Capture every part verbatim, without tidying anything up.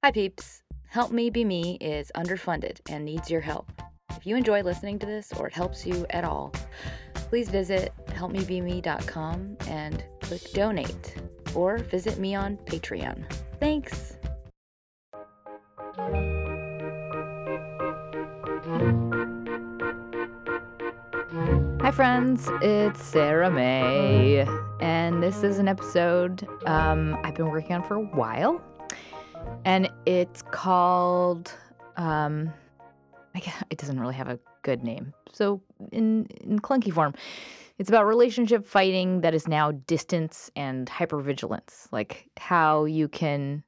Hi, peeps. Help Me Be Me is underfunded and needs your help. If you enjoy listening to this or it helps you at all, please visit help me be me dot com and click donate or visit me on Patreon. Thanks. Hi, friends. It's Sarah May, and this is an episode um, I've been working on for a while, and it's called. Um, I guess it doesn't really have a good name. So, in in clunky form, it's about relationship fighting that is now distance and hypervigilance, like how you can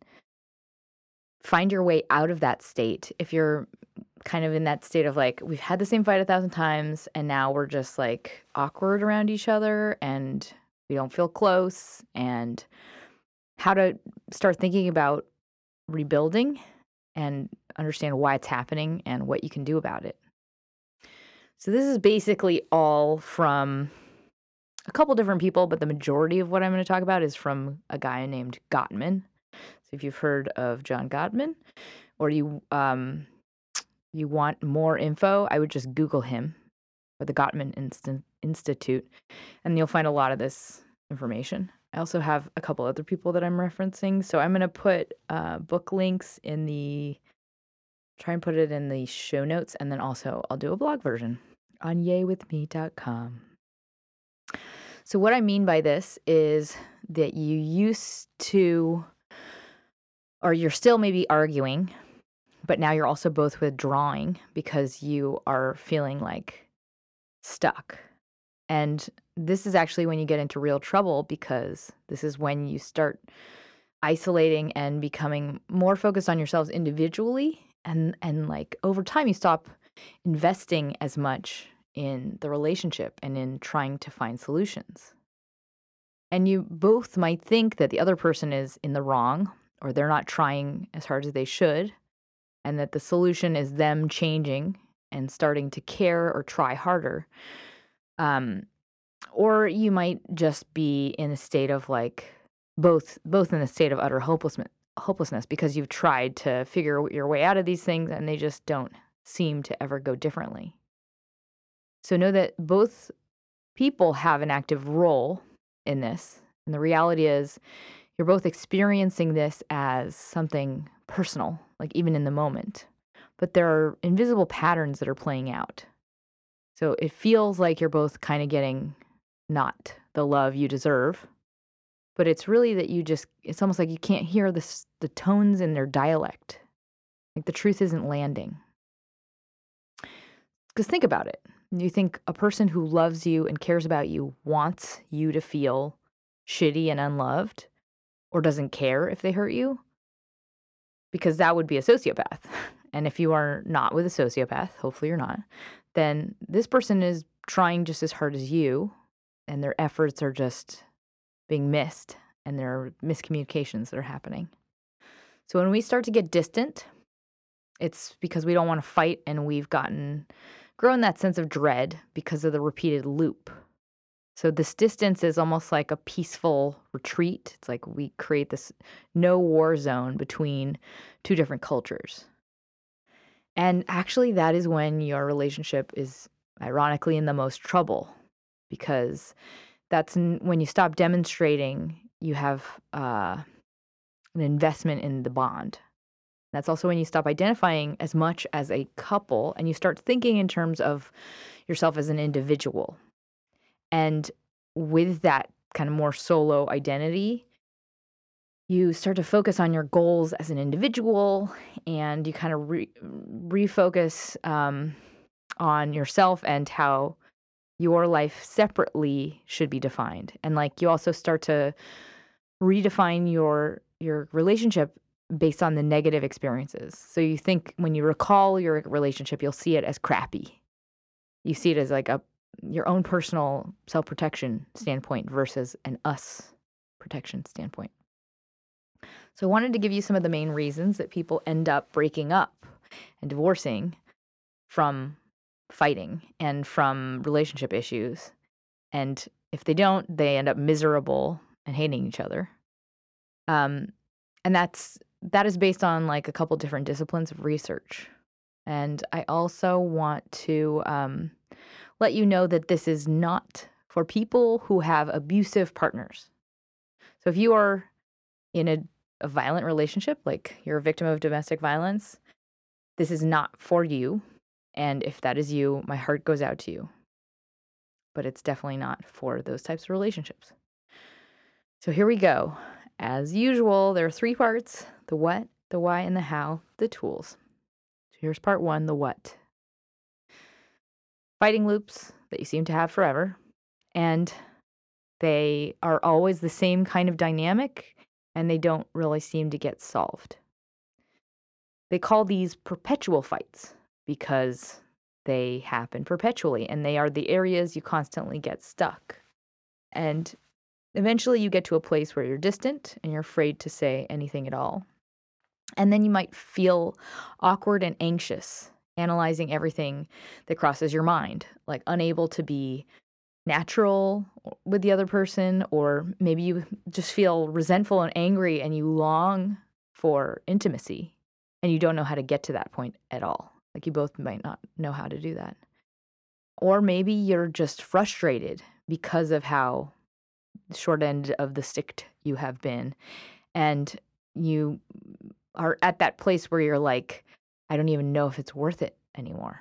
find your way out of that state if you're kind of in that state of like, we've had the same fight a thousand times and now we're just like awkward around each other and we don't feel close, and how to start thinking about rebuilding and understand why it's happening and what you can do about it. So this is basically all from a couple different people, but the majority of what I'm going to talk about is from a guy named Gottman. So if you've heard of John Gottman, or you um, you want more info, I would just Google him or the Gottman Inst- Institute, and you'll find a lot of this information. I also have a couple other people that I'm referencing, so I'm going to put uh, book links in the try and put it in the show notes, and then also I'll do a blog version on yay with me dot com. So what I mean by this is that you used to, or you're still maybe arguing, but now you're also both withdrawing because you are feeling like stuck. And this is actually when you get into real trouble, because this is when you start isolating and becoming more focused on yourselves individually. And, and like over time, you stop investing as much in the relationship and in trying to find solutions. And you both might think that the other person is in the wrong, or they're not trying as hard as they should, and that the solution is them changing and starting to care or try harder. Um, or you might just be in a state of like both both in a state of utter hopelessness hopelessness because you've tried to figure your way out of these things and they just don't seem to ever go differently. So know that both people have an active role in this. And the reality is you're both experiencing this as something personal, like even in the moment. But there are invisible patterns that are playing out. So it feels like you're both kind of getting not the love you deserve, but it's really that you just, it's almost like you can't hear the, s- the tones in their dialect. Like the truth isn't landing. Because think about it. You think a person who loves you and cares about you wants you to feel shitty and unloved, or doesn't care if they hurt you? Because that would be a sociopath. And if you are not with a sociopath, hopefully you're not, then this person is trying just as hard as you, and their efforts are just being missed, and there are miscommunications that are happening. So when we start to get distant, it's because we don't want to fight, and we've gotten grown that sense of dread because of the repeated loop. So this distance is almost like a peaceful retreat. It's like we create this no war zone between two different cultures. And actually, that is when your relationship is ironically in the most trouble, because that's n- when you stop demonstrating you have uh, an investment in the bond. That's also when you stop identifying as much as a couple and you start thinking in terms of yourself as an individual. And with that kind of more solo identity, you start to focus on your goals as an individual, and you kind of re- refocus um, on yourself and how your life separately should be defined. And like you also start to redefine your your relationship based on the negative experiences. So you think when you recall your relationship, you'll see it as crappy. You see it as like a your own personal self-protection standpoint versus an us protection standpoint. So I wanted to give you some of the main reasons that people end up breaking up and divorcing from fighting and from relationship issues. And if they don't, they end up miserable and hating each other. Um, and that's that is based on like a couple different disciplines of research. And I also want to um, let you know that this is not for people who have abusive partners. So if you are in a, a violent relationship, like you're a victim of domestic violence, this is not for you. And if that is you, my heart goes out to you. But it's definitely not for those types of relationships. So here we go. As usual, there are three parts: the what, the why, and the how, the tools. So here's part one, the what. Fighting loops that you seem to have forever, and they are always the same kind of dynamic, and they don't really seem to get solved. They call these perpetual fights because they happen perpetually, and they are the areas you constantly get stuck. And eventually you get to a place where you're distant and you're afraid to say anything at all. And then you might feel awkward and anxious, analyzing everything that crosses your mind, like unable to be natural with the other person, or maybe you just feel resentful and angry and you long for intimacy and you don't know how to get to that point at all. Like you both might not know how to do that. Or maybe you're just frustrated because of how short end of the stick you have been, and you are at that place where you're like, I don't even know if it's worth it anymore.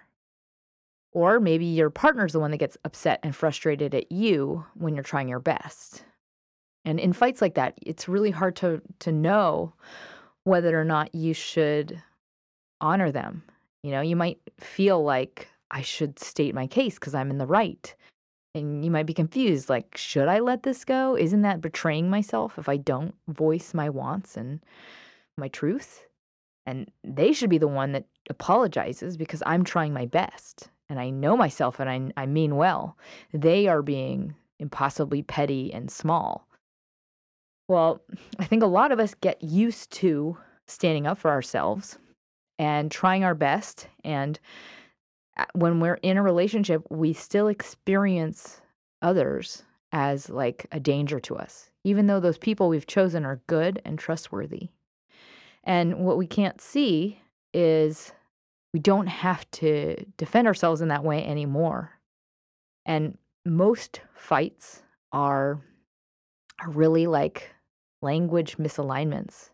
Or maybe your partner's the one that gets upset and frustrated at you when you're trying your best. And in fights like that, it's really hard to to know whether or not you should honor them. You know, you might feel like I should state my case because I'm in the right. And you might be confused, like, should I let this go? Isn't that betraying myself if I don't voice my wants and my truth? And they should be the one that apologizes because I'm trying my best and I know myself and I, I mean well. They are being impossibly petty and small. Well, I think a lot of us get used to standing up for ourselves and trying our best. And a- when we're in a relationship, we still experience others as like a danger to us, even though those people we've chosen are good and trustworthy. And what we can't see is we don't have to defend ourselves in that way anymore. And most fights are, are really like language misalignments,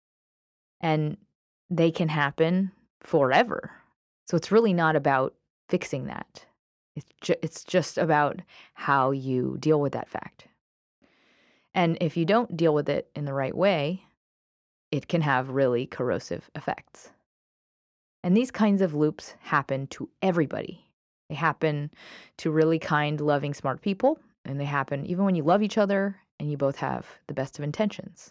and they can happen forever. So it's really not about fixing that. It's, ju- it's just about how you deal with that fact. And if you don't deal with it in the right way, it can have really corrosive effects. And these kinds of loops happen to everybody. They happen to really kind, loving, smart people, and they happen even when you love each other and you both have the best of intentions.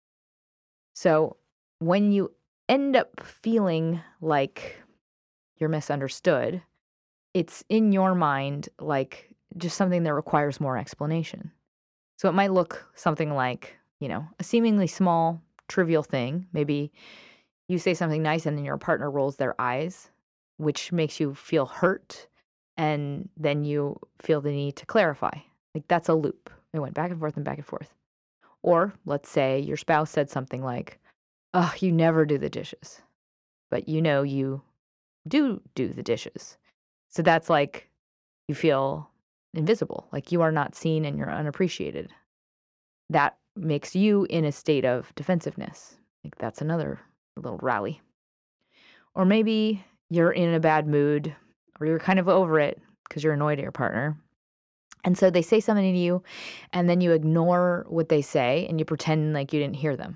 So when you end up feeling like you're misunderstood, it's in your mind like just something that requires more explanation. So it might look something like, you know, a seemingly small, trivial thing. Maybe you say something nice and then your partner rolls their eyes, which makes you feel hurt. And then you feel the need to clarify. Like that's a loop. It went back and forth and back and forth. Or let's say your spouse said something like, oh, you never do the dishes, but you know you do do the dishes. So that's like you feel invisible, like you are not seen and you're unappreciated. That makes you in a state of defensiveness. Like that's another little rally. Or maybe you're in a bad mood or you're kind of over it because you're annoyed at your partner. And so they say something to you and then you ignore what they say and you pretend like you didn't hear them.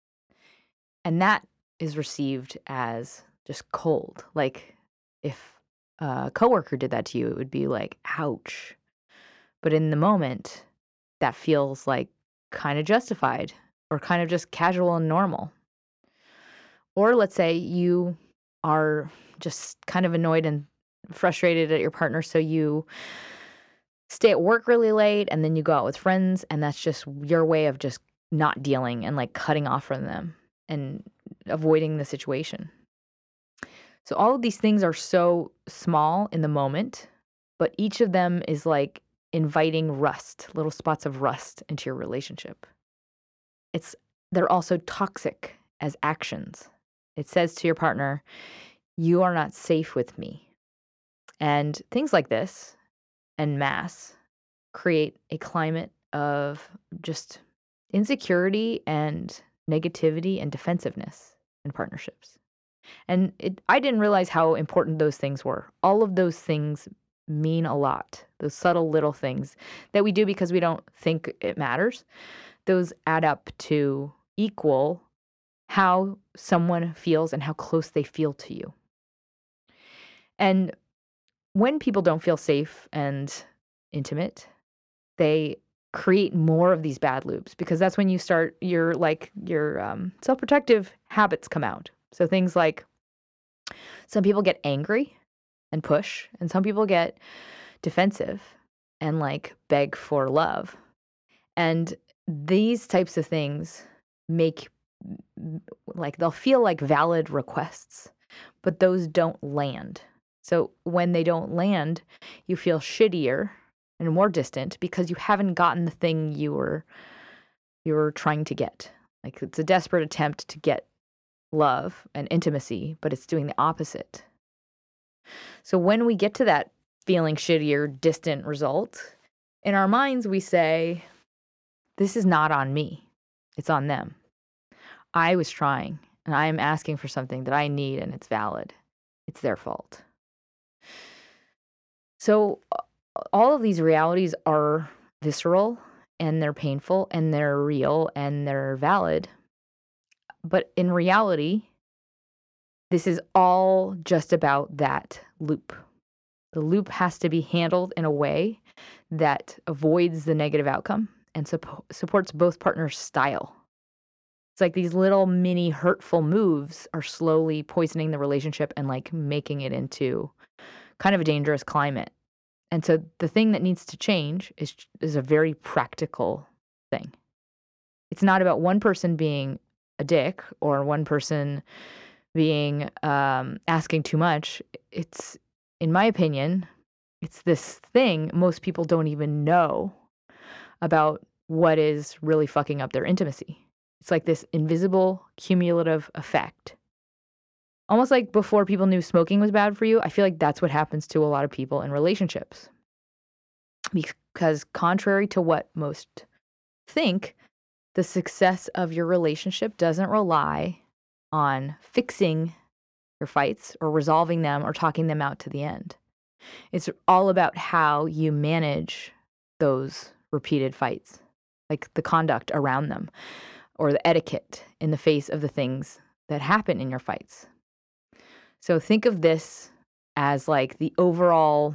And that is received as just cold. Like if a coworker did that to you, it would be like, ouch. But in the moment, that feels like kind of justified or kind of just casual and normal. Or let's say you are just kind of annoyed and frustrated at your partner, so you stay at work really late and then you go out with friends, and that's just your way of just not dealing and like cutting off from them and avoiding the situation. So all of these things are so small in the moment, but each of them is like inviting rust, little spots of rust into your relationship. It's they're also toxic as actions. It says to your partner, you are not safe with me. And things like this and mass create a climate of just insecurity and negativity and defensiveness in partnerships. And it, I didn't realize how important those things were. All of those things mean a lot. Those subtle little things that we do because we don't think it matters, those add up to equal how someone feels and how close they feel to you. And when people don't feel safe and intimate, they create more of these bad loops because that's when you start your like your um, self-protective habits come out. So things like some people get angry and push, and some people get defensive and like beg for love. And these types of things make like they'll feel like valid requests, but those don't land. So when they don't land, you feel shittier and more distant because you haven't gotten the thing you were you were trying to get. Like it's a desperate attempt to get love and intimacy, but it's doing the opposite. So when we get to that feeling shittier, distant result, in our minds we say, this is not on me. It's on them. I was trying and I am asking for something that I need and it's valid. It's their fault. So all of these realities are visceral and they're painful and they're real and they're valid. But in reality, this is all just about that loop. The loop has to be handled in a way that avoids the negative outcome and supp- supports both partners' style. It's like these little mini hurtful moves are slowly poisoning the relationship and like making it into kind of a dangerous climate. And so the thing that needs to change is is a very practical thing. It's not about one person being a dick or one person being um, asking too much. It's, in my opinion, it's this thing most people don't even know about what is really fucking up their intimacy. It's like this invisible cumulative effect. Almost like before people knew smoking was bad for you, I feel like that's what happens to a lot of people in relationships. Because contrary to what most think, the success of your relationship doesn't rely on fixing your fights or resolving them or talking them out to the end. It's all about how you manage those repeated fights, like the conduct around them or the etiquette in the face of the things that happen in your fights. So think of this as like the overall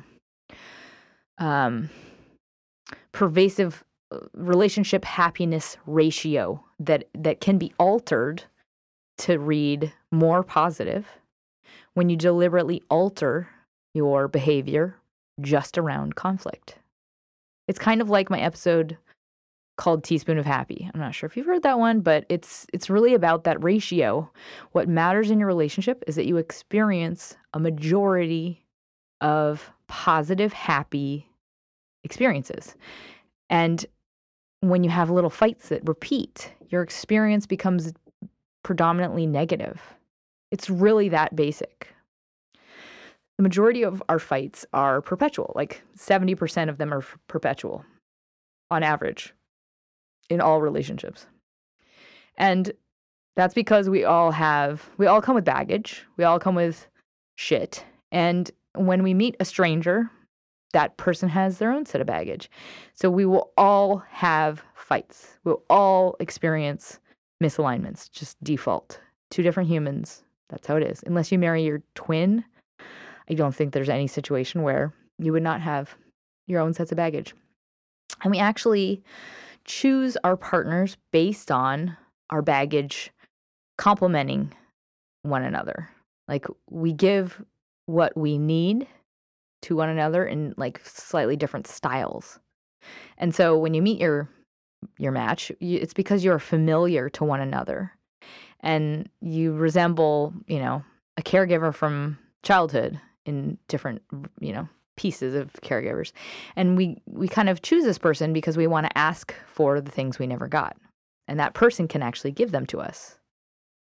um, pervasive relationship happiness ratio that, that can be altered to read more positive when you deliberately alter your behavior just around conflict. It's kind of like my episode called Teaspoon of Happy. I'm not sure if you've heard that one, but it's it's really about that ratio. What matters in your relationship is that you experience a majority of positive, happy experiences. And when you have little fights that repeat, your experience becomes predominantly negative. It's really that basic. The majority of our fights are perpetual, like seventy percent of them are perpetual on average in all relationships. And that's because we all have, we all come with baggage. We all come with shit. And when we meet a stranger, that person has their own set of baggage. So we will all have fights. We'll all experience misalignments, just default. Two different humans. That's how it is. Unless you marry your twin, I don't think there's any situation where you would not have your own sets of baggage. And we actually choose our partners based on our baggage complementing one another. Like we give what we need to one another in like slightly different styles. And so when you meet your your match, you, it's because you're familiar to one another and you resemble, you know, a caregiver from childhood in different, you know, pieces of caregivers. And we we kind of choose this person because we want to ask for the things we never got. And that person can actually give them to us.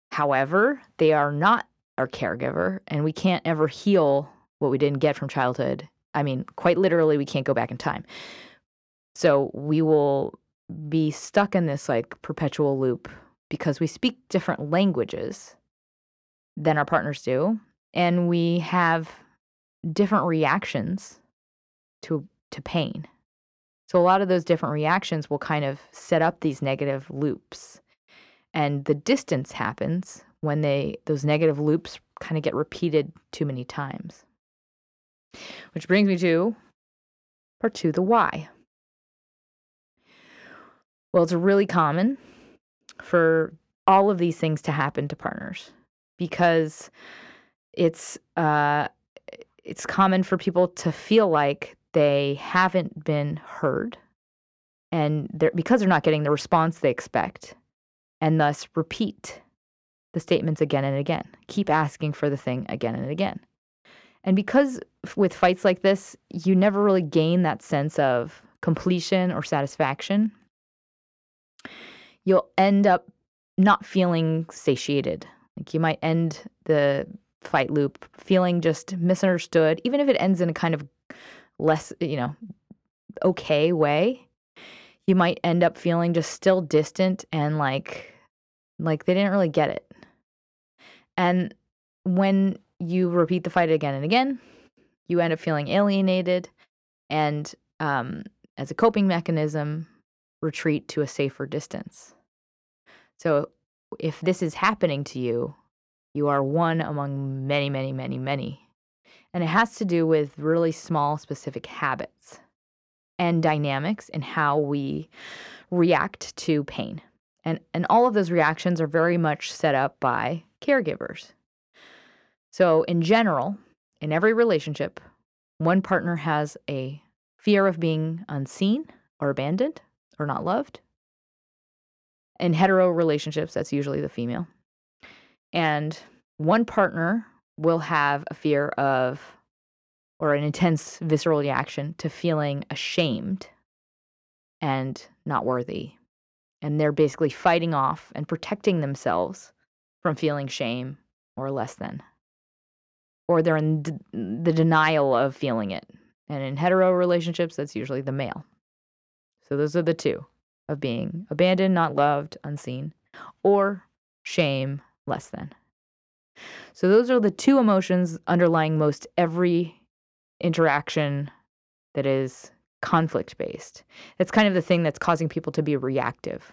However, they are not our caregiver, and we can't ever heal what we didn't get from childhood. I mean, quite literally, we can't go back in time. So we will be stuck in this like perpetual loop because we speak different languages than our partners do, and we have different reactions to to pain. So a lot of those different reactions will kind of set up these negative loops. And the distance happens when they those negative loops kind of get repeated too many times. Which brings me to part two, the why. Well, it's really common for all of these things to happen to partners because it's uh, it's common for people to feel like they haven't been heard, and they're, because they're not getting the response they expect, and thus repeat the statements again and again. Keep asking for the thing again and again. And because with fights like this, you never really gain that sense of completion or satisfaction, you'll end up not feeling satiated. Like you might end the fight loop feeling just misunderstood, even if it ends in a kind of less, you know, okay way. You might end up feeling just still distant and like like they didn't really get it. And when you repeat the fight again and again, you end up feeling alienated and, um, as a coping mechanism, retreat to a safer distance. So if this is happening to you, you are one among many, many, many, many. And it has to do with really small, specific habits and dynamics in how we react to pain. And, and all of those reactions are very much set up by caregivers. So in general, in every relationship, one partner has a fear of being unseen or abandoned or not loved. In hetero relationships, that's usually the female. And one partner will have a fear of or an intense visceral reaction to feeling ashamed and not worthy. And they're basically fighting off and protecting themselves from feeling shame or less than. Or they're in d- the denial of feeling it. And in hetero relationships, that's usually the male. So those are the two of being abandoned, not loved, unseen, or shame, less than. So those are the two emotions underlying most every interaction that is conflict-based. It's kind of the thing that's causing people to be reactive.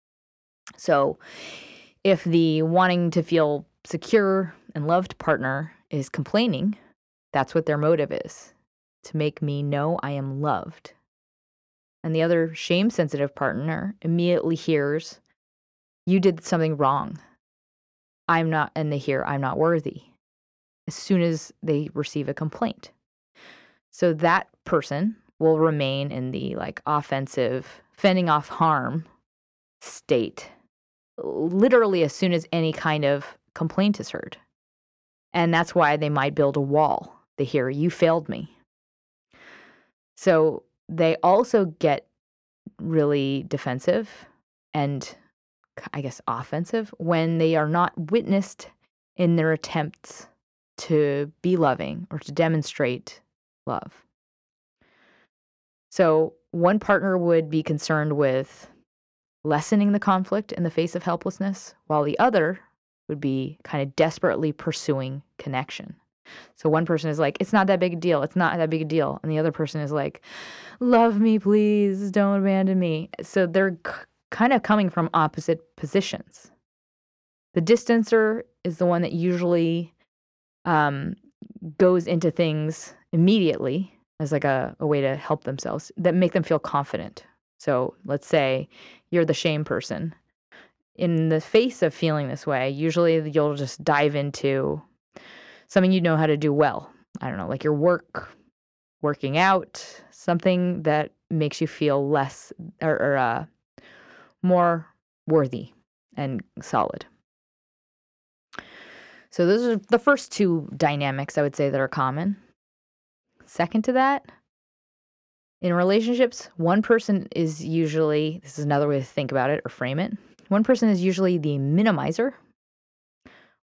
So if the wanting to feel secure and loved partner is complaining, that's what their motive is, to make me know I am loved. And the other shame-sensitive partner immediately hears, you did something wrong. I'm not, and they hear, I'm not worthy, as soon as they receive a complaint. So that person will remain in the like offensive, fending off harm state, literally as soon as any kind of complaint is heard. And that's why they might build a wall. They hear, you failed me. So they also get really defensive and I guess offensive when they are not witnessed in their attempts to be loving or to demonstrate love. So one partner would be concerned with lessening the conflict in the face of helplessness, while the other would be kind of desperately pursuing connection. So one person is like, it's not that big a deal. It's not that big a deal. And the other person is like, love me, please. Don't abandon me. So they're c- kind of coming from opposite positions. The distancer is the one that usually um, goes into things immediately as like a, a way to help themselves that make them feel confident. So let's say you're the shame person. In the face of feeling this way, usually you'll just dive into something you know how to do well. I don't know, like your work, working out, something that makes you feel less or, or uh, more worthy and solid. So those are the first two dynamics I would say that are common. Second to that, in relationships, one person is usually, this is another way to think about it or frame it, one person is usually the minimizer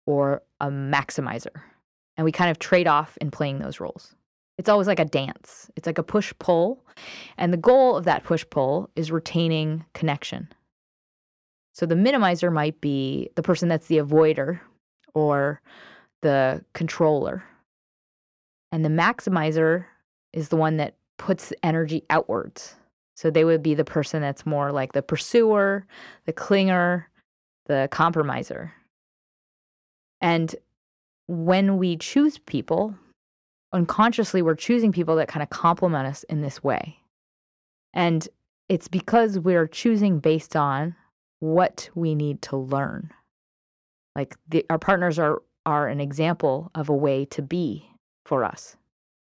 or a maximizer. And we kind of trade off in playing those roles. It's always like a dance. It's like a push-pull. And the goal of that push-pull is retaining connection. So the minimizer might be the person that's the avoider or the controller. And the maximizer is the one that puts energy outwards. So they would be the person that's more like the pursuer, the clinger, the compromiser. And when we choose people, unconsciously we're choosing people that kind of complement us in this way. And it's because we're choosing based on what we need to learn. Like the, our partners are are an example of a way to be for us.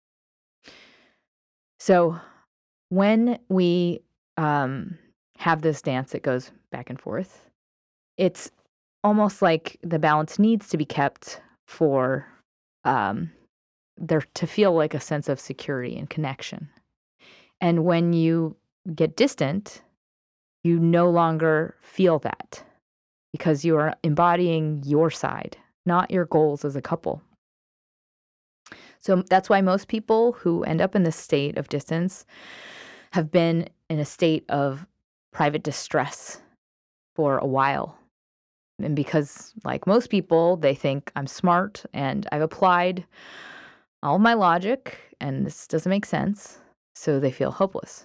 So when we um, have this dance that goes back and forth, it's almost like the balance needs to be kept for um, there to feel like a sense of security and connection. And when you get distant, you no longer feel that because you are embodying your side, not your goals as a couple. So that's why most people who end up in this state of distance have been in a state of private distress for a while. And because, like most people, they think I'm smart and I've applied all my logic and this doesn't make sense, so they feel hopeless.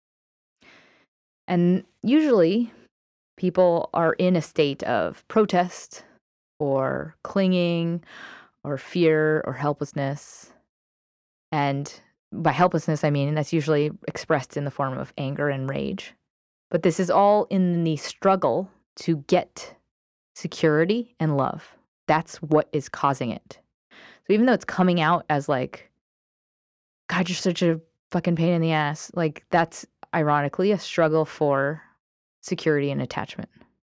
And usually people are in a state of protest or clinging or fear or helplessness. And by helplessness, I mean that's usually expressed in the form of anger and rage. But this is all in the struggle to get security and love. That's what is causing it. So even though it's coming out as like, God, you're such a fucking pain in the ass, like that's ironically a struggle for security and attachment.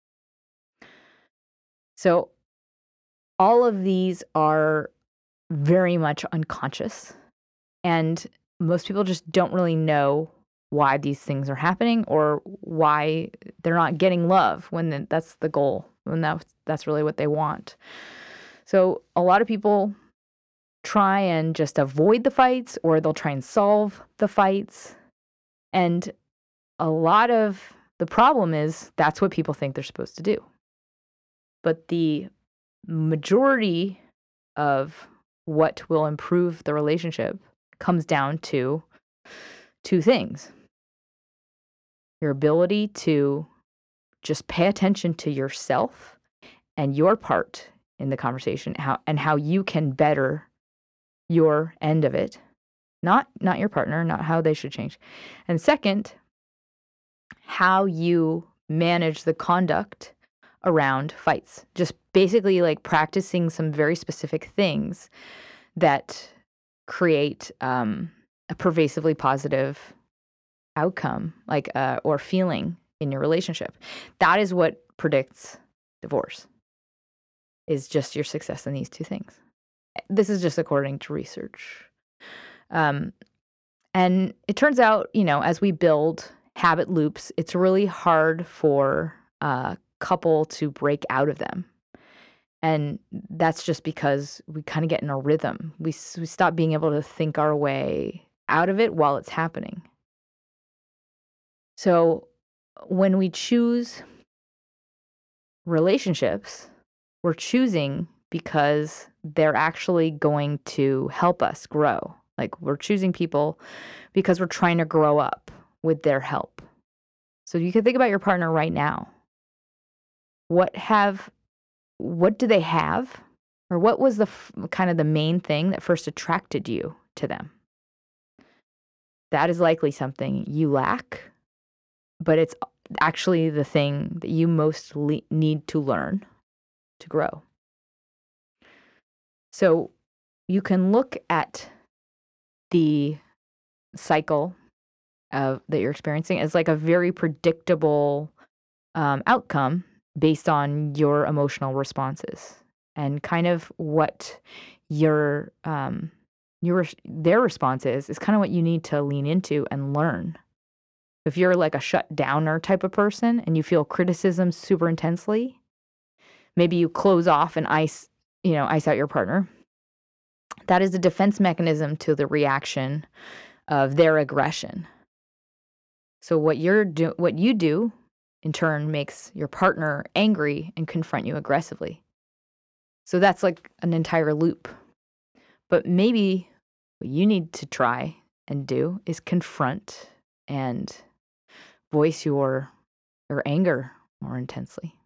So all of these are very much unconscious. And most people just don't really know why these things are happening or why they're not getting love when that's the goal, when that's, that's really what they want. So a lot of people try and just avoid the fights, or they'll try and solve the fights. And a lot of the problem is that's what people think they're supposed to do. But the majority of what will improve the relationship comes down to two things. Your ability to just pay attention to yourself and your part in the conversation, how and how you can better your end of it, not not your partner, not how they should change. And second, how you manage the conduct around fights. Just basically like practicing some very specific things that create um, a pervasively positive outcome, like uh, or feeling in your relationship. That is what predicts divorce, is just your success in these two things. This is just according to research. Um, and it turns out, you know, as we build habit loops, it's really hard for a couple to break out of them. And that's just because we kind of get in a rhythm. We, we stop being able to think our way out of it while it's happening. So when we choose relationships, we're choosing because they're actually going to help us grow. Like we're choosing people because we're trying to grow up with their help. So you can think about your partner right now. What have, what do they have? Or what was the f- kind of the main thing that first attracted you to them? That is likely something you lack, but it's actually the thing that you most le- need to learn to grow. So you can look at the cycle of that you're experiencing as like a very predictable um, outcome based on your emotional responses and kind of what your um, your their response is is kind of what you need to lean into and learn. If you're like a shut downer type of person and you feel criticism super intensely, maybe you close off and ice you know, ice out your partner, that is a defense mechanism to the reaction of their aggression. So what you're do what you do in turn makes your partner angry and confront you aggressively. So that's like an entire loop. But maybe what you need to try and do is confront and voice your your anger more intensely.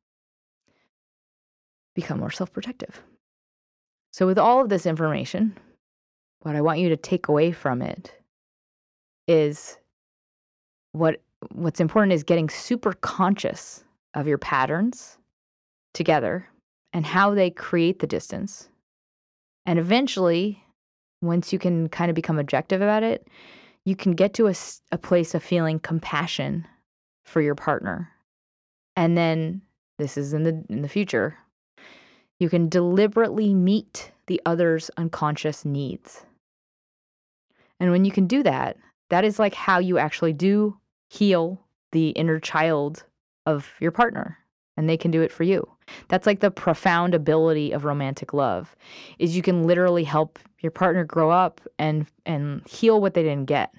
Become more self-protective. So with all of this information, what I want you to take away from it is what what's important is getting super conscious of your patterns together and how they create the distance. And eventually, once you can kind of become objective about it, you can get to a, s- a place of feeling compassion for your partner. And then, this is in the in the future, you can deliberately meet the other's unconscious needs. And when you can do that, that is like how you actually do heal the inner child of your partner, and they can do it for you. That's like the profound ability of romantic love, is you can literally help your partner grow up and and heal what they didn't get.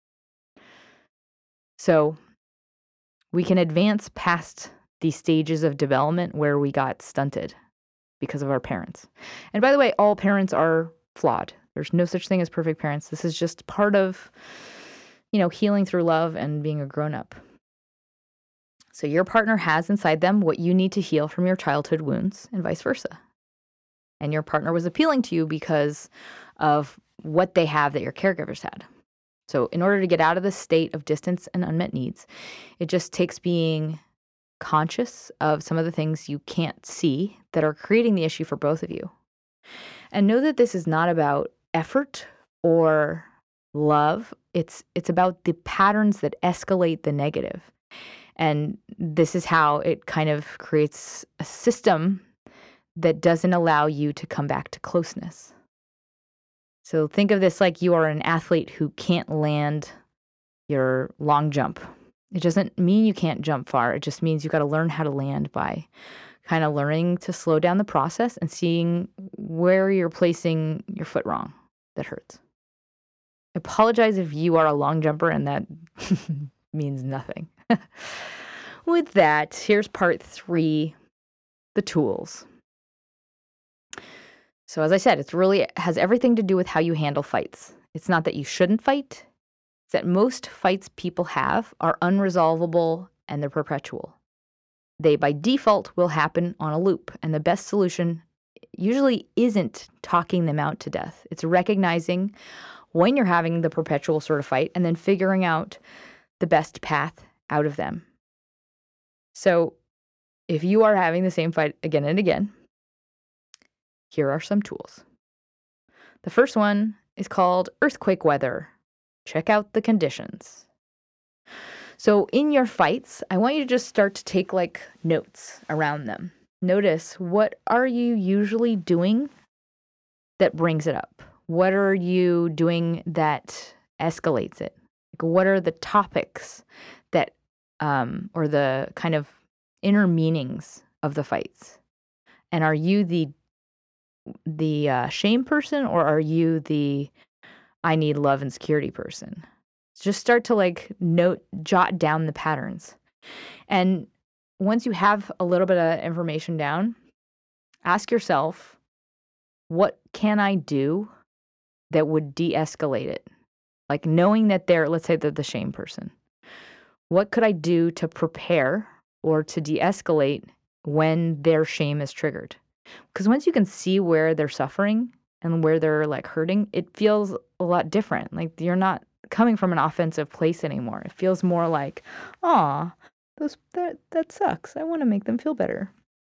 So we can advance past these stages of development where we got stunted because of our parents. And by the way, all parents are flawed. There's no such thing as perfect parents. This is just part of, you know, healing through love and being a grown-up. So your partner has inside them what you need to heal from your childhood wounds and vice versa. And your partner was appealing to you because of what they have that your caregivers had. So in order to get out of this state of distance and unmet needs, it just takes being conscious of some of the things you can't see that are creating the issue for both of you. And know that this is not about effort or love. It's it's about the patterns that escalate the negative. And this is how it kind of creates a system that doesn't allow you to come back to closeness. So think of this like you are an athlete who can't land your long jump. It doesn't mean you can't jump far. It just means you got to learn how to land by kind of learning to slow down the process and seeing where you're placing your foot wrong that hurts. I apologize if you are a long jumper and that means nothing. With that, here's part three, the tools. So as I said, it's really has everything to do with how you handle fights. It's not that you shouldn't fight. It's that most fights people have are unresolvable and they're perpetual. They, by default, will happen on a loop, and the best solution usually isn't talking them out to death. It's recognizing when you're having the perpetual sort of fight and then figuring out the best path out of them. So if you are having the same fight again and again, here are some tools. The first one is called earthquake weather. Check out the conditions. So in your fights, I want you to just start to take like notes around them. Notice, what are you usually doing that brings it up? What are you doing that escalates it? Like, what are the topics that, um, or the kind of inner meanings of the fights? And are you the the uh, shame person, or are you the I need love and security person? Just start to like note, jot down the patterns. And once you have a little bit of information down, ask yourself, what can I do that would de-escalate it? Like knowing that they're, let's say they're the shame person. What could I do to prepare or to de-escalate when their shame is triggered? Because once you can see where they're suffering and where they're like hurting, it feels a lot different. Like you're not coming from an offensive place anymore. It feels more like, aw, those that that sucks. I want to make them feel better.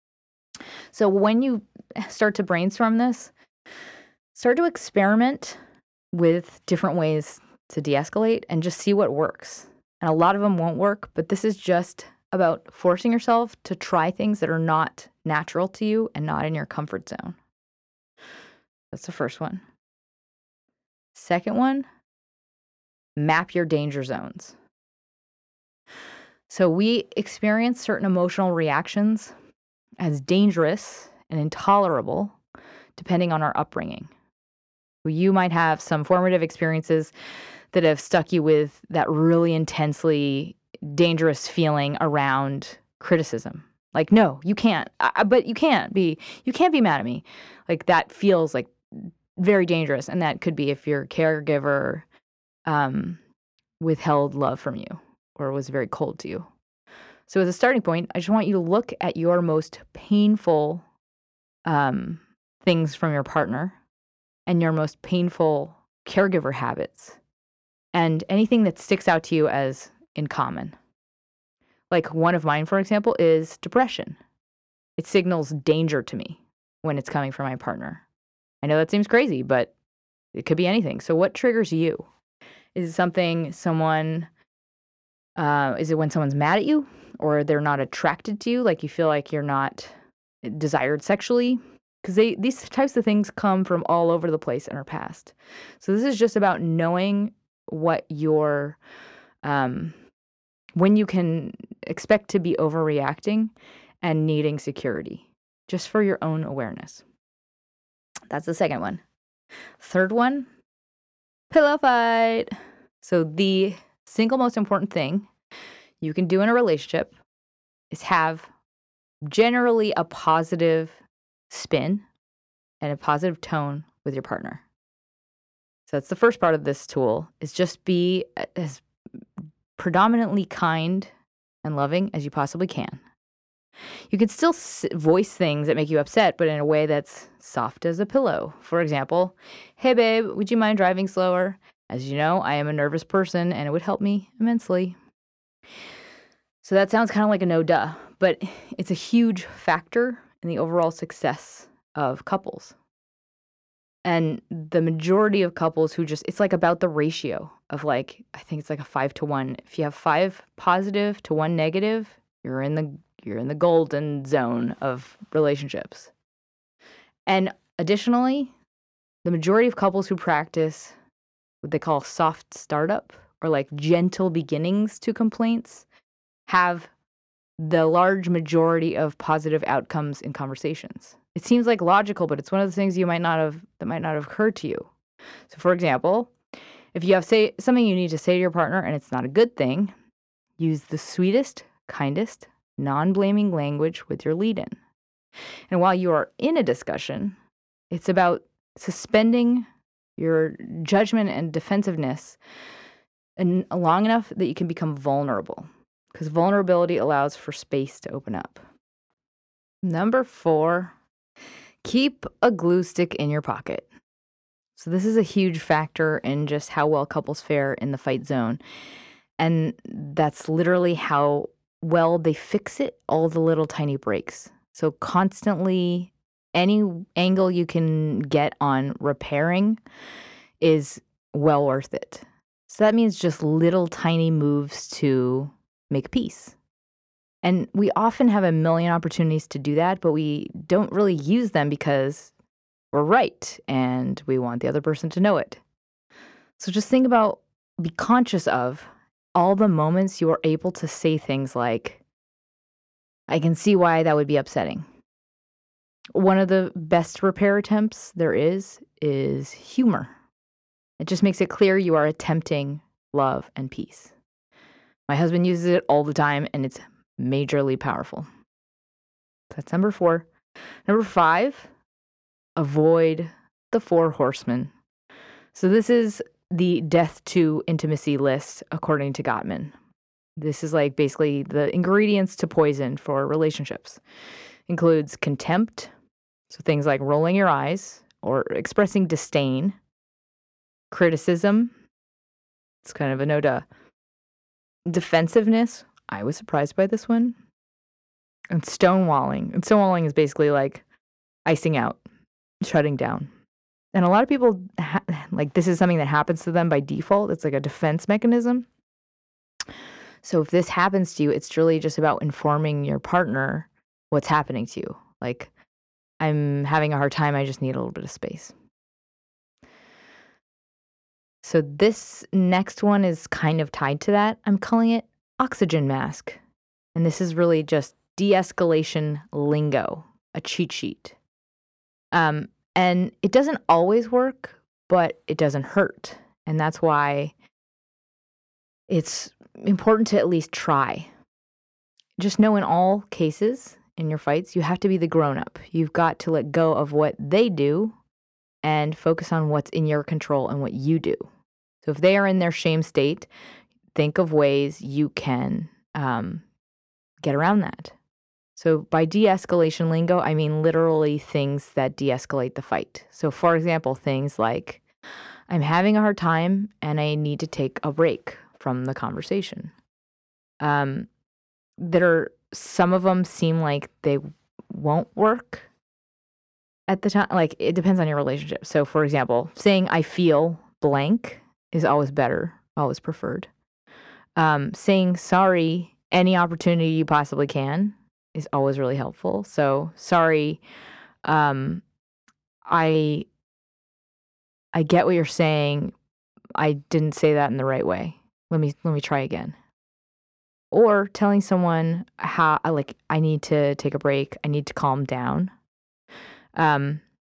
So when you start to brainstorm this, start to experiment with different ways to de-escalate and just see what works. And a lot of them won't work, but this is just about forcing yourself to try things that are not natural to you and not in your comfort zone. That's the first one. Second one, map your danger zones. So we experience certain emotional reactions as dangerous and intolerable depending on our upbringing. You might have some formative experiences that have stuck you with that really intensely dangerous feeling around criticism. Like, no, you can't. I, but you can't be. You can't be mad at me. Like that feels like very dangerous, and that could be if your caregiver um, withheld love from you or was very cold to you. So, as a starting point, I just want you to look at your most painful um, things from your partner and your most painful caregiver habits and anything that sticks out to you as in common. Like one of mine, for example, is depression. It signals danger to me when it's coming from my partner. I know that seems crazy, but it could be anything. So what triggers you? Is it something someone, uh, is it when someone's mad at you or they're not attracted to you? Like you feel like you're not desired sexually? Because they these types of things come from all over the place in our past. So this is just about knowing what your, um, when you can expect to be overreacting and needing security, just for your own awareness. That's the second one. Third one, pillow fight. So the single most important thing you can do in a relationship is have generally a positive spin and a positive tone with your partner. So that's the first part of this tool, is just be as predominantly kind and loving as you possibly can. You can still s- voice things that make you upset, but in a way that's soft as a pillow. For example, hey babe, would you mind driving slower? As you know, I am a nervous person and it would help me immensely. So that sounds kind of like a no duh, but it's a huge factor in the overall success of couples. And the majority of couples who just, it's like about the ratio of like, I think it's like a five to one. If you have five positive to one negative, you're in the you're in the golden zone of relationships. And additionally, the majority of couples who practice what they call soft startup or like gentle beginnings to complaints have the large majority of positive outcomes in conversations. It seems like logical, but it's one of the things you might not have that might not have occurred to you. So for example, if you have say something you need to say to your partner and it's not a good thing, use the sweetest, kindest, non-blaming language with your lead-in. And while you are in a discussion, it's about suspending your judgment and defensiveness and long enough that you can become vulnerable, because vulnerability allows for space to open up. Number four, keep a glue stick in your pocket. So this is a huge factor in just how well couples fare in the fight zone. And that's literally how well they fix it, all the little tiny breaks. So constantly, any angle you can get on repairing is well worth it. So that means just little tiny moves to make peace. And we often have a million opportunities to do that, but we don't really use them because we're right and we want the other person to know it. So just think about, be conscious of all the moments you are able to say things like, I can see why that would be upsetting. One of the best repair attempts there is, is humor. It just makes it clear you are attempting love and peace. My husband uses it all the time, and it's majorly powerful. That's number four. Number five, avoid the four horsemen. So this is the death to intimacy list, according to Gottman. This is like basically the ingredients to poison for relationships. Includes contempt, so things like rolling your eyes or expressing disdain, criticism, it's kind of a no duh, defensiveness, I was surprised by this one, and stonewalling. And stonewalling is basically like icing out, shutting down. And a lot of people, ha- like this is something that happens to them by default. It's like a defense mechanism. So if this happens to you, it's really just about informing your partner what's happening to you. Like, I'm having a hard time. I just need a little bit of space. So this next one is kind of tied to that. I'm calling it oxygen mask. And this is really just de-escalation lingo, a cheat sheet. Um, And it doesn't always work, but it doesn't hurt. And that's why it's important to at least try. Just know in all cases in your fights, you have to be the grown up. You've got to let go of what they do and focus on what's in your control and what you do. So if they are in their shame state, think of ways you can um, get around that. So by de-escalation lingo, I mean literally things that de-escalate the fight. So for example, things like, I'm having a hard time and I need to take a break from the conversation. Um, there are, some of them seem like they won't work at the time. Like, it depends on your relationship. So for example, saying I feel blank is always better, always preferred. Um, saying sorry any opportunity you possibly can is always really helpful. So sorry, um, I I get what you're saying. I didn't say that in the right way. Let me let me try again. Or telling someone how like I need to take a break. I need to calm down. Um,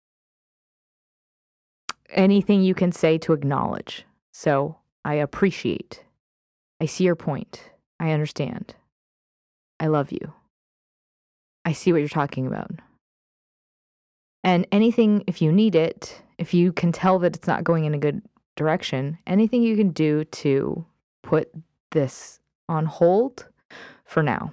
anything you can say to acknowledge. So I appreciate. I see your point. I understand. I love you. I see what you're talking about. And anything, if you need it, if you can tell that it's not going in a good direction, anything you can do to put this on hold for now.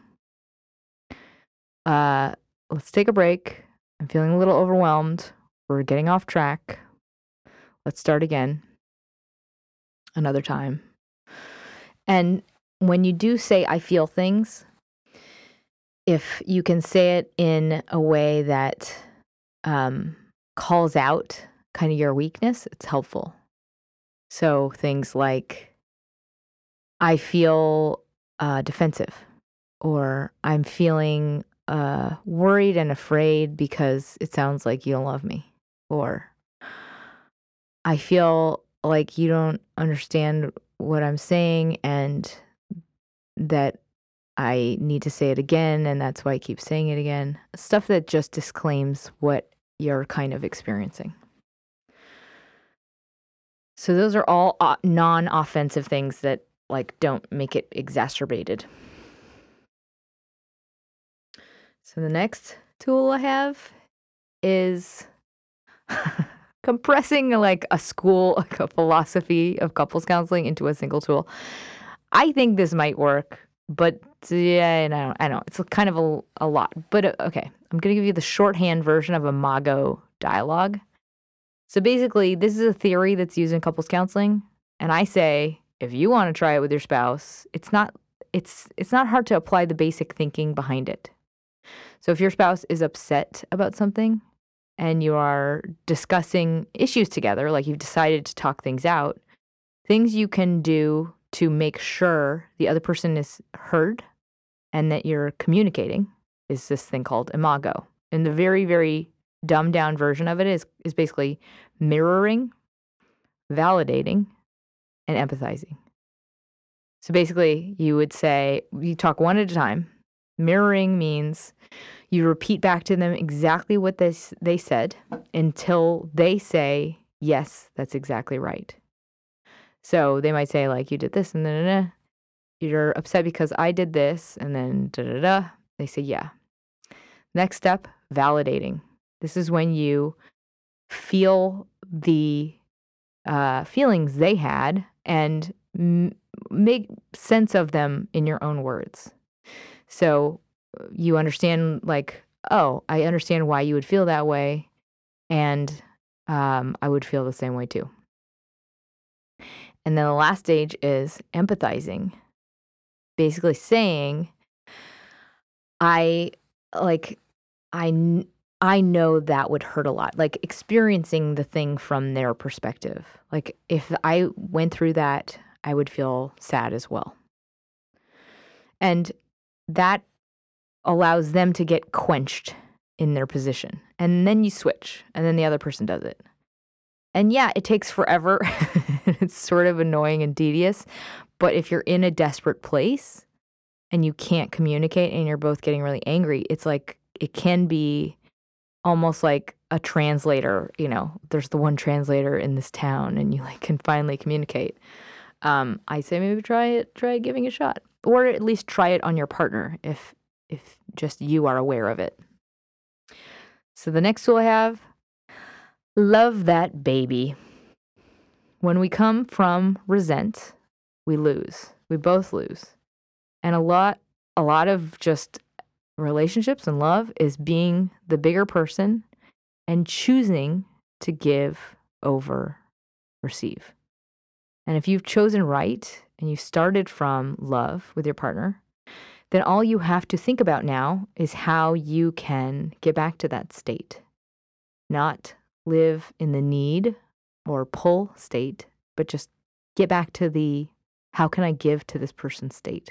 Uh, let's take a break. I'm feeling a little overwhelmed. We're getting off track. Let's start again another time. And when you do say, I feel things, if you can say it in a way that um, calls out kind of your weakness, it's helpful. So things like, I feel uh, defensive, or I'm feeling uh, worried and afraid because it sounds like you don't love me, or I feel like you don't understand what I'm saying and that I need to say it again, and that's why I keep saying it again. Stuff that just disclaims what you're kind of experiencing. So those are all uh, non-offensive things that like don't make it exacerbated. So the next tool I have is compressing like a school, like a philosophy of couples counseling into a single tool. I think this might work, but yeah, I know, I know. It's kind of a, a lot. But uh, okay, I'm going to give you the shorthand version of Imago dialogue. So basically, this is a theory that's used in couples counseling, and I say, if you want to try it with your spouse, it's not it's it's not hard to apply the basic thinking behind it. So if your spouse is upset about something and you are discussing issues together, like you've decided to talk things out, things you can do to make sure the other person is heard and that you're communicating is this thing called Imago. And the very, very dumbed down version of it is, is basically mirroring, validating, and empathizing. So basically, you would say, you talk one at a time. Mirroring means you repeat back to them exactly what they, they said until they say, yes, that's exactly right. So they might say, like, you did this, and then da, da, da. You're upset because I did this, and then da da da. They say, yeah. Next step, validating. This is when you feel the uh, feelings they had and m- make sense of them in your own words. So you understand, like, oh, I understand why you would feel that way, and um, I would feel the same way too. And then the last stage is empathizing, basically saying, I like, I, kn- I know that would hurt a lot, like experiencing the thing from their perspective. Like if I went through that, I would feel sad as well. And that allows them to get quenched in their position. And then you switch, and then the other person does it. And yeah, it takes forever. It's sort of annoying and tedious. But if you're in a desperate place and you can't communicate and you're both getting really angry, it's like it can be almost like a translator, you know, there's the one translator in this town and you like can finally communicate. Um, I say maybe try it, try giving it a shot. Or at least try it on your partner if if just you are aware of it. So the next tool I have, love that baby. When we come from resent, we lose. We both lose. And a lot a lot of just relationships and love is being the bigger person and choosing to give over receive. And if you've chosen right and you started from love with your partner, then all you have to think about now is how you can get back to that state. Not live in the need or pull state, but just get back to the how can I give to this person state.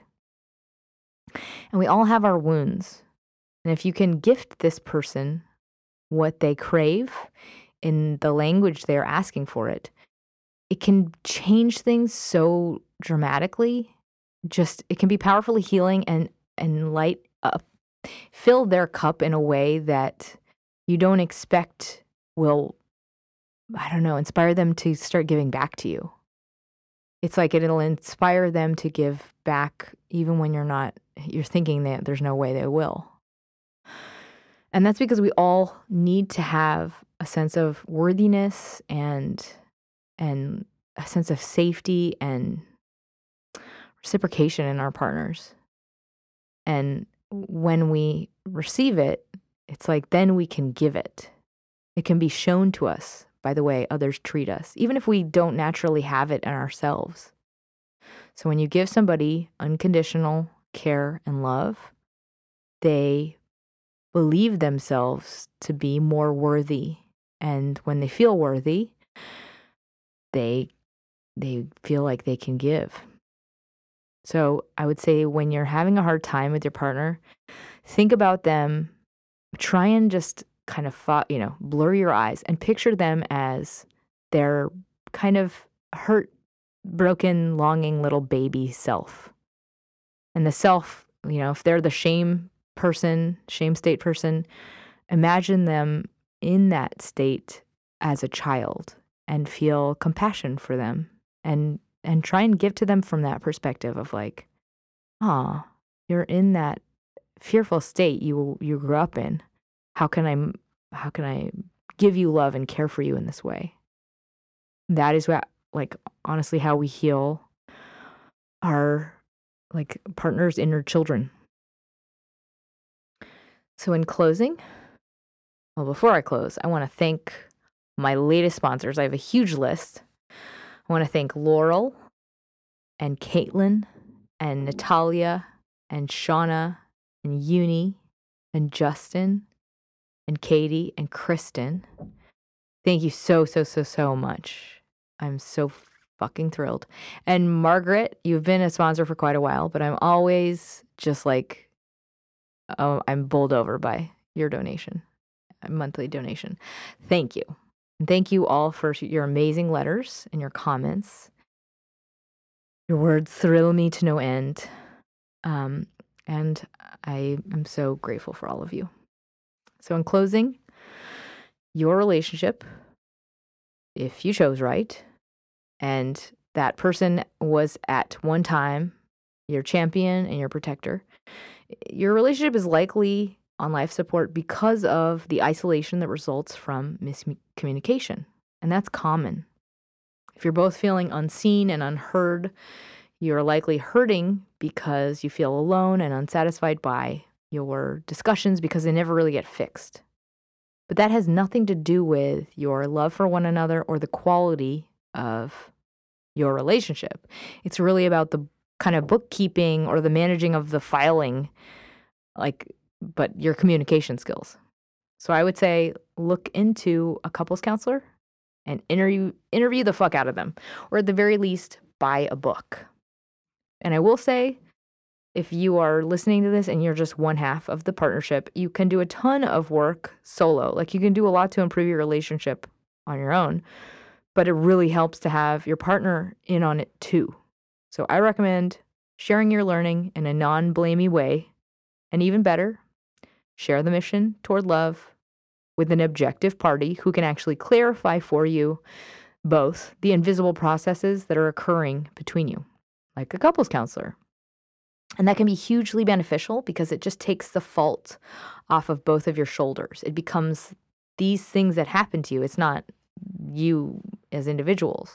And we all have our wounds. And if you can gift this person what they crave in the language they're asking for it, it can change things so dramatically. Just it can be powerfully healing and and light up, fill their cup in a way that you don't expect will, I don't know, inspire them to start giving back to you. It's like it'll inspire them to give back even when you're not, you're thinking that there's no way they will. And that's because we all need to have a sense of worthiness and and a sense of safety and reciprocation in our partners. And when we receive it, it's like then we can give it. It can be shown to us by the way others treat us, even if we don't naturally have it in ourselves. So when you give somebody unconditional care and love, they believe themselves to be more worthy. And when they feel worthy, they they feel like they can give. So I would say when you're having a hard time with your partner, think about them, try and just kind of, fo- you know, blur your eyes and picture them as their kind of hurt, broken, longing little baby self. And the self, you know, if they're the shame person, shame state person, imagine them in that state as a child and feel compassion for them and and try and give to them from that perspective of like, ah, you're in that fearful state you you grew up in. How can I how can I give you love and care for you in this way? That is what, like, honestly, how we heal our like partners' inner children. So in closing, well, before I close, I want to thank my latest sponsors. I have a huge list. I want to thank Laurel and Caitlin and Natalia and Shauna and Uni and Justin and Katie and Kristen. Thank you so, so, so, so much. I'm so fucking thrilled. And Margaret, you've been a sponsor for quite a while, but I'm always just like, oh, I'm bowled over by your donation, a monthly donation. Thank you. And thank you all for your amazing letters and your comments. Your words thrill me to no end. Um, and I am so grateful for all of you. So in closing, your relationship, if you chose right, and that person was at one time your champion and your protector, your relationship is likely on life support because of the isolation that results from miscommunication. And that's common. If you're both feeling unseen and unheard, you're likely hurting because you feel alone and unsatisfied by your discussions because they never really get fixed. But that has nothing to do with your love for one another or the quality of your relationship. It's really about the kind of bookkeeping or the managing of the filing, like, but your communication skills. So I would say look into a couples counselor and interview interview the fuck out of them, or at the very least, buy a book. And I will say, if you are listening to this and you're just one half of the partnership, you can do a ton of work solo. Like, you can do a lot to improve your relationship on your own, but it really helps to have your partner in on it too. So I recommend sharing your learning in a non-blamey way, and even better, share the mission toward love with an objective party who can actually clarify for you both the invisible processes that are occurring between you, like a couples counselor. And that can be hugely beneficial because it just takes the fault off of both of your shoulders. It becomes these things that happen to you. It's not you as individuals.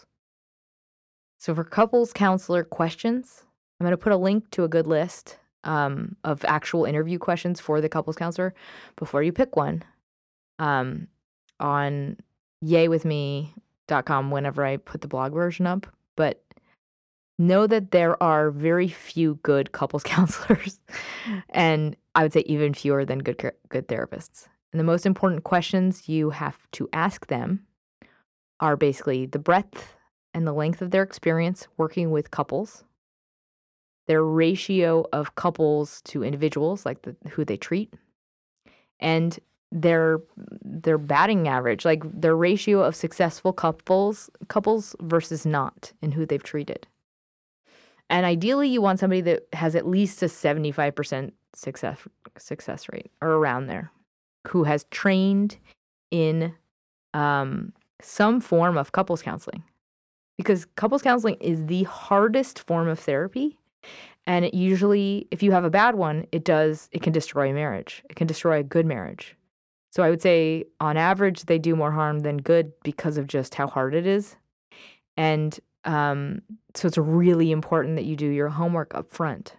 So for couples counselor questions, I'm going to put a link to a good list um, of actual interview questions for the couples counselor before you pick one um, on yay with me dot com whenever I put the blog version up. But know that there are very few good couples counselors, and I would say even fewer than good good therapists. And the most important questions you have to ask them are basically the breadth and the length of their experience working with couples, their ratio of couples to individuals, like the, who they treat, and their their batting average, like their ratio of successful couples couples versus not, and who they've treated. And ideally, you want somebody that has at least a seventy-five percent success success rate or around there, who has trained in um, some form of couples counseling. Because couples counseling is the hardest form of therapy. And it usually, if you have a bad one, it does, it can destroy a marriage. It can destroy a good marriage. So I would say on average, they do more harm than good because of just how hard it is. And um, so it's really important that you do your homework up front.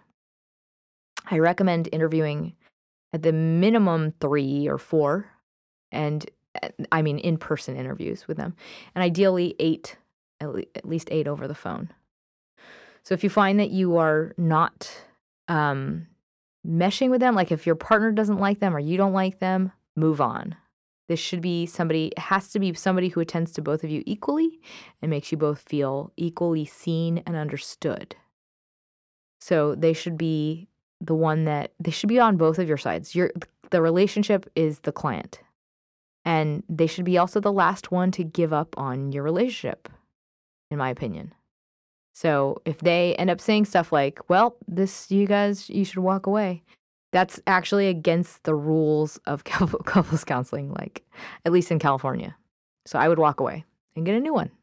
I recommend interviewing at the minimum three or four, and I mean in-person interviews with them, and ideally eight, at least eight over the phone. So if you find that you are not um, meshing with them, like if your partner doesn't like them or you don't like them, move on. This should be somebody, it has to be somebody who attends to both of you equally and makes you both feel equally seen and understood. So they should be the one that, they should be on both of your sides. Your, the relationship is the client. And they should be also the last one to give up on your relationship, in my opinion. So if they end up saying stuff like, well, this, you guys, you should walk away, that's actually against the rules of couples counseling, like at least in California. So I would walk away and get a new one.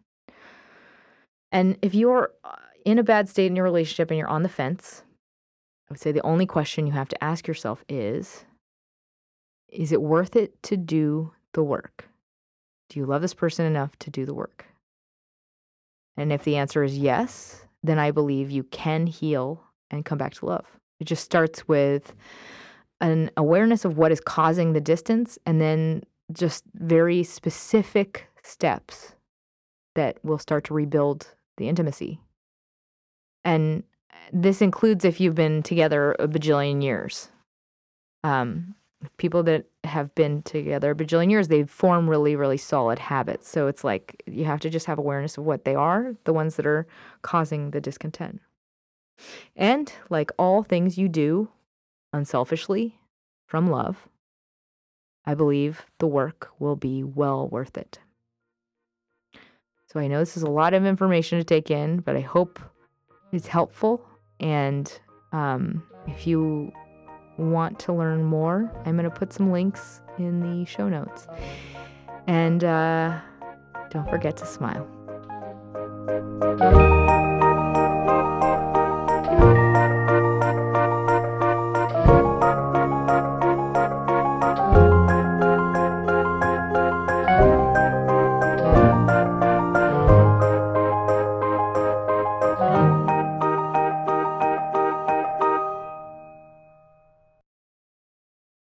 And if you're in a bad state in your relationship and you're on the fence, I would say the only question you have to ask yourself is, is it worth it to do the work? Do you love this person enough to do the work? And if the answer is yes, then I believe you can heal and come back to love. It just starts with an awareness of what is causing the distance, and then just very specific steps that will start to rebuild the intimacy. And this includes if you've been together a bajillion years. Um, people that have been together a bajillion years, they form really, really solid habits. So it's like you have to just have awareness of what they are, the ones that are causing the discontent. And like all things you do unselfishly from love, I believe the work will be well worth it. So I know this is a lot of information to take in, but I hope it's helpful. And um, if you want to learn more, I'm going to put some links in the show notes. And uh, don't forget to smile.